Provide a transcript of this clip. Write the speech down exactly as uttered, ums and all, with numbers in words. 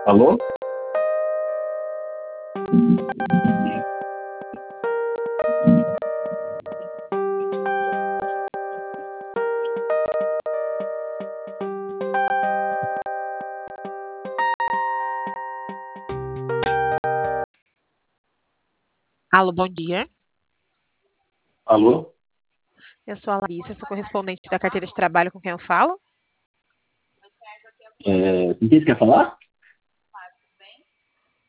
Alô? Alô, bom dia. Alô? Eu sou a Larissa, sou correspondente da carteira de trabalho com quem eu falo. É, com quem você quer falar?